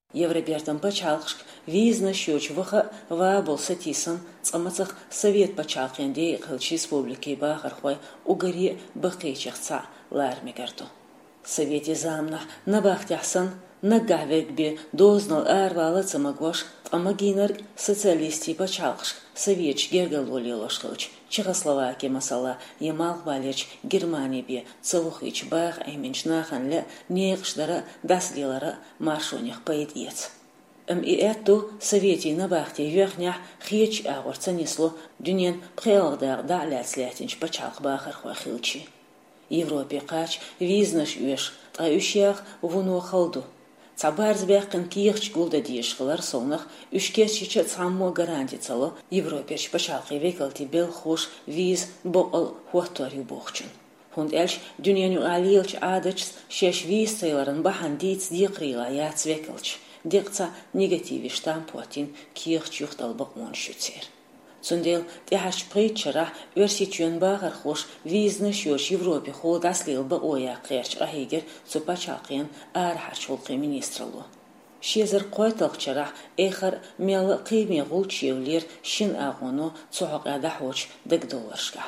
Евробертон пачалқшк визна щуч ваха вабол сатисан цамацах совет пачалқенде қылч республики бахархвай угари бақичахца лармигарту. Совете замна набахтясан нагавекбе дознал арвала цамагваш амагинар социалисти пачалқшк советч гергалолилошқылч Чехословакия масала Ямал Валеч Германия бе цавухич бах айменчнаханля неқшдара даслилара маршоних поедец. И эту совете на бахте верхнях хич агорца несло дюнен пхелгдар далят слятинч пачалқ бахар хвахилчи. Европе кач визнаш уеш таюшях вуну халду. Цабарзбяхкан киехч гулда диешхлар сонах үшкесчича цаммо гарантицало Европеч пачалқи векалти бел хуш виз боқал хуатуарю бохчун. Хунд элч дюненю алилч адач шеш виз цейларын бахандиц диқрила яцвекалч. Диқца негативи штампуатин киехч юхтал бақмон шуцер. Цундел тяхаш притчера версичуен багар хуш визны шош Европе хол даслил ба оя қерч ахигер цупачақин архарчулқи министралу. Шезер қойталқчара эхар мел қиме гулчевлер шин агону цуақада хоч $10.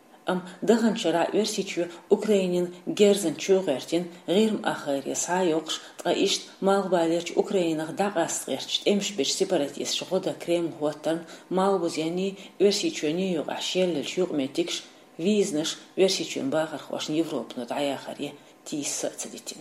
Дағанчара версичу Украинин герзен чуғертин ғирм ахари сайоқш тғаишт малбалерч Украинах дағастғерч эмшбеч сепаратист шғода крем хуаттан малбуз яни версичуни юқ ашеллелч юқ метикш визнаш версичуен бағар хвашн Европну даяхари тиса цедитин.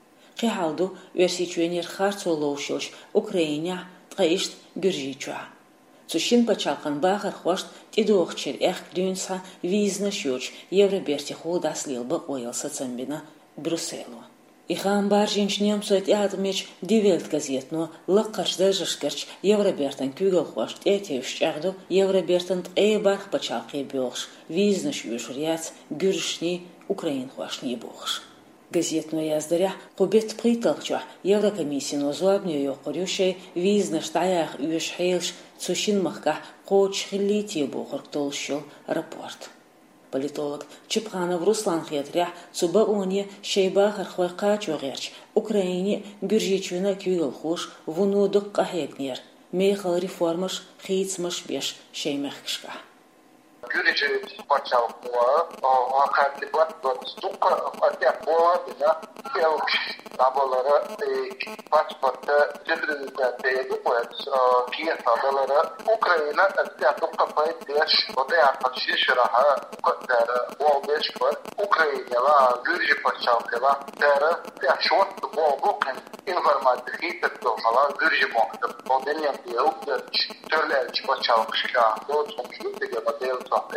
Қиалду версичуенер харцолоушилч Украиня тғаишт гюржичуа. Цушин пачалқан бағар хвашт тидоқчер эх дюнса визна щуч Евроберти худаслил ба оялса цамбина Брюсселу. Ихан баржинч немцует ядмеч дивелт газетно лаққарч дажашкарч Евробертан кюгал хвашт этевш ягду Евробертан барх пачалқи бёхш визна щуч ряц гюршни Украин хвашни бохш. Газетно яздаря қубет приталча Еврокомиссияно зуабню йоқорюшей визна штаях уеш хейлш цушин махка коч хилити бохор толщил рапорт. Политолог Чепханов Руслан Хетря цубаоне шейба хархвайка чогерч Украине гюржичуна кюгал хуш вунудук кахегнер мейхал реформаш хейцмаш беш шеймехкшка. Güreci paçalqwa akadiblat stuka atya boğazına kelç tabalara paçpatta cedrinde deydi poet kiyatalara Ukrayna atya kapayı deş odaya paçışraha kadar boğbeş var Ukrayna Güreci paçalqwa dara ya şort boğbukın informatik teknolojiler Güreci muhtap odenya diyor törlerci paçalqışka doğru diye model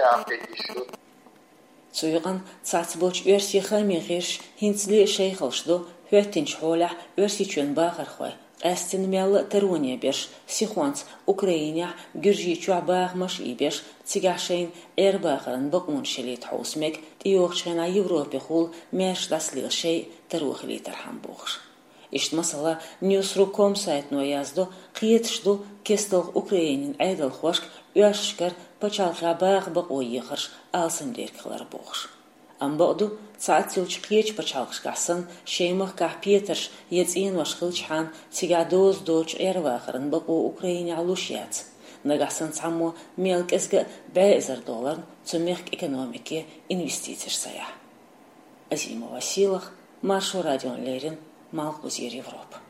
Цуйган цацбоч версиха мегеш хинцли шейхалшду хветтинч холя версичуен багархвай астин мел теруния беш сихуанц Украиня гюржичу багмаш ибеш цигашейн эрбахаран бакун шелит хаусмек тиохчена Европе хул меш даслил шей терухли тархам бохш. Ишт масала Newsroom сайтно язду қиетшду кестал Украинин айдал хвашк уяшкар пачалха баг бақойихарш алсын деркалар бохш. Амбаду цаатилч қиеч пачалхшкасын шеймах ках петерш ецин вашхылчхан цигадоз доч эрвахарн бақо Украине алушяц. Нагасын цаммо мелкезге $1 цумехк экономики инвестициш сая. Азима Василах, Маршу Радион Лерин, Малхузир Европа.